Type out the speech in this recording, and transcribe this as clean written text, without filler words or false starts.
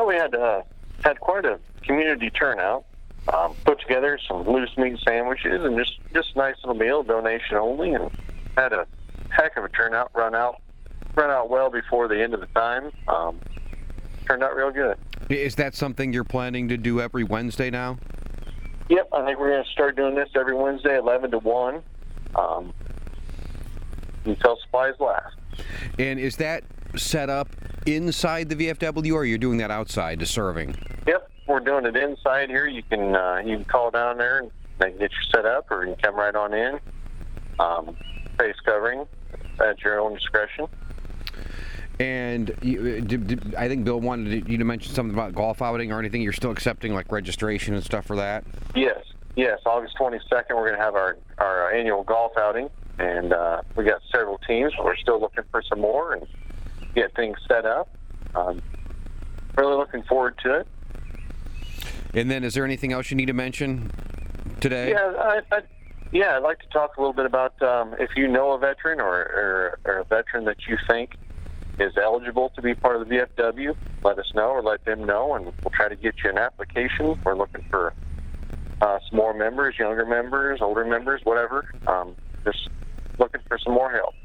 we had quite a community turnout. Put together some loose meat sandwiches and just a nice little meal, donation only, and had a heck of a turnout. Run out well before the end of the time. Turned out real good. Is that something you're planning to do every Wednesday now? Yep, I think we're going to start doing this every Wednesday, 11 to 1, until supplies last. And is that set up inside the VFW, or you're doing that outside to serving? Yep, we're doing it inside here. You can call down there and they can get you set up, or you can come right on in. Face covering at your own discretion. And I think Bill wanted you to mention something about golf outing or anything. You're still accepting like registration and stuff for that? Yes. August 22nd, we're going to have our annual golf outing, and we got several teams. But we're still looking for some more and get things set up. Really looking forward to it. And then, is there anything else you need to mention today? Yeah, I'd like to talk a little bit about if you know a veteran or a veteran that you think is eligible to be part of the VFW, let us know or let them know, and we'll try to get you an application. We're looking for some more members, younger members, older members, whatever. Just looking for some more help.